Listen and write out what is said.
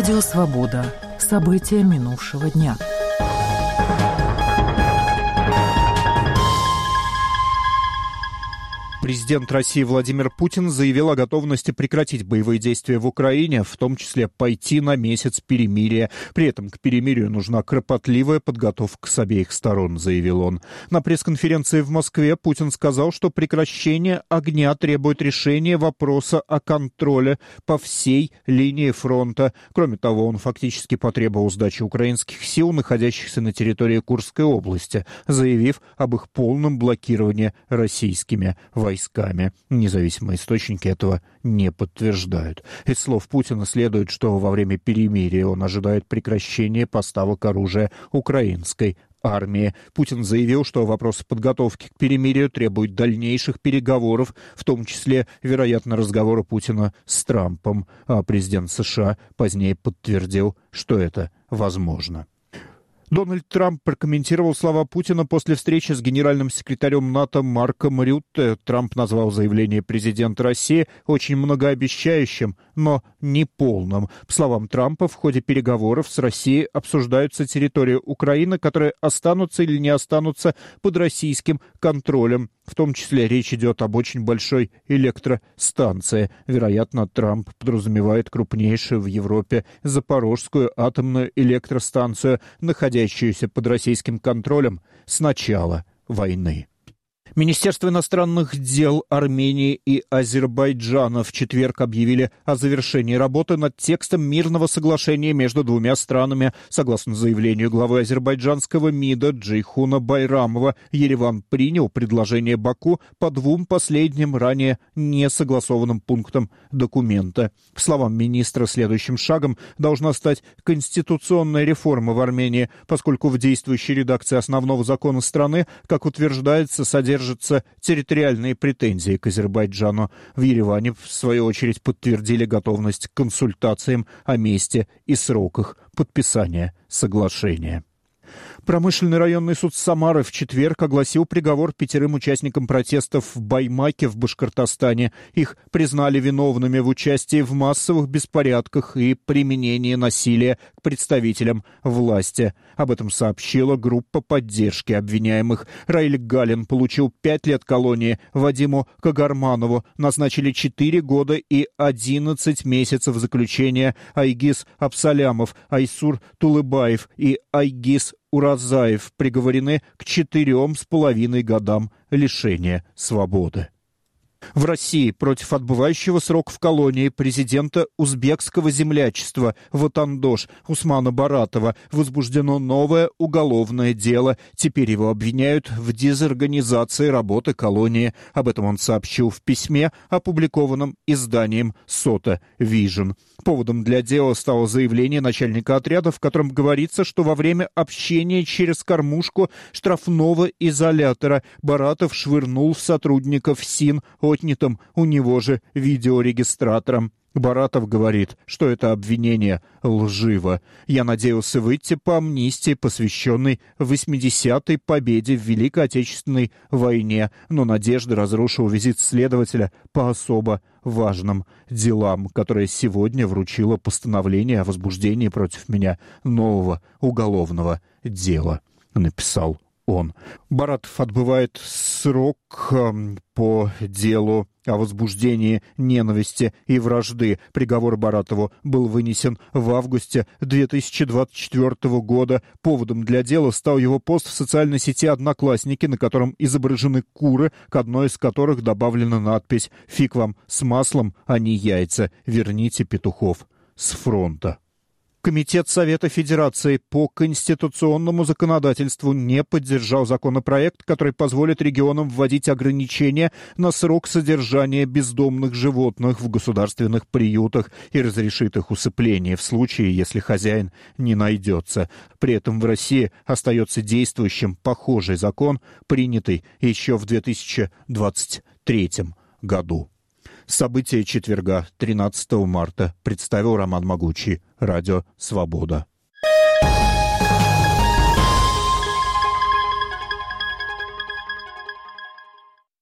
Радио «Свобода». События минувшего дня. Президент России Владимир Путин заявил о готовности прекратить боевые действия в Украине, в том числе пойти на месяц перемирия. При этом к перемирию нужна кропотливая подготовка с обеих сторон, заявил он. На пресс-конференции в Москве Путин сказал, что прекращение огня требует решения вопроса о контроле по всей линии фронта. Кроме того, он фактически потребовал сдачи украинских сил, находящихся на территории Курской области, заявив об их полном блокировании российскими войсками. Независимые источники этого не подтверждают. Из слов Путина следует, что во время перемирия он ожидает прекращения поставок оружия украинской армии. Путин заявил, что вопрос подготовки к перемирию требует дальнейших переговоров, в том числе, вероятно, разговора Путина с Трампом. А президент США позднее подтвердил, что это возможно. Дональд Трамп прокомментировал слова Путина после встречи с генеральным секретарем НАТО Марком Рютте. Трамп назвал заявление президента России очень многообещающим, но неполным. По словам Трампа, в ходе переговоров с Россией обсуждаются территории Украины, которые останутся или не останутся под российским контролем. В том числе речь идет об очень большой электростанции. Вероятно, Трамп подразумевает крупнейшую в Европе Запорожскую атомную электростанцию, находящуюся под российским контролем с начала войны. Министерство иностранных дел Армении и Азербайджана в четверг объявили о завершении работы над текстом мирного соглашения между двумя странами. Согласно заявлению главы азербайджанского МИДа Джейхуна Байрамова, Ереван принял предложение Баку по двум последним ранее не согласованным пунктам документа. По словам министра, следующим шагом должна стать конституционная реформа в Армении, поскольку в действующей редакции основного закона страны, как утверждается, содержатся территориальные претензии к Азербайджану. В Ереване, в свою очередь, подтвердили готовность к консультациям о месте и сроках подписания соглашения. Промышленный районный суд Самары в четверг огласил приговор 5 участникам протестов в Баймаке в Башкортостане. Их признали виновными в участии в массовых беспорядках и применении насилия к представителям власти. Об этом сообщила группа поддержки обвиняемых. Раиль Галин получил 5 лет колонии, Вадиму Кагарманову назначили 4 года и 11 месяцев заключения. Айгиз Абсалямов, Айсур Тулыбаев и Айгиз Уразаев приговорены к 4,5 годам лишения свободы. В России против отбывающего срок в колонии президента узбекского землячества Ватандош Усмана Баратова возбуждено новое уголовное дело. Теперь его обвиняют в дезорганизации работы колонии. Об этом он сообщил в письме, опубликованном изданием «Сота Вижн». Поводом для дела стало заявление начальника отряда, в котором говорится, что во время общения через кормушку штрафного изолятора Баратов швырнул в сотрудников СИН отнятым у него же видеорегистратором. Баратов говорит, что это обвинение лживо. «Я надеялся выйти по амнистии, посвященной 80-й победе в Великой Отечественной войне, но надежды разрушил визит следователя по особо важным делам, которое сегодня вручило постановление о возбуждении против меня нового уголовного дела», написал он. Баратов отбывает срок по делу о возбуждении ненависти и вражды. Приговор Баратову был вынесен в августе 2024 года. Поводом для дела стал его пост в социальной сети «Одноклассники», на котором изображены куры, к одной из которых добавлена надпись «Фиг вам с маслом, а не яйца. Верните петухов с фронта». Комитет Совета Федерации по конституционному законодательству не поддержал законопроект, который позволит регионам вводить ограничения на срок содержания бездомных животных в государственных приютах и разрешит их усыпление в случае, если хозяин не найдется. При этом в России остается действующим похожий закон, принятый еще в 2023 году. События четверга, 13 марта, представил Роман Могучий, Радио «Свобода».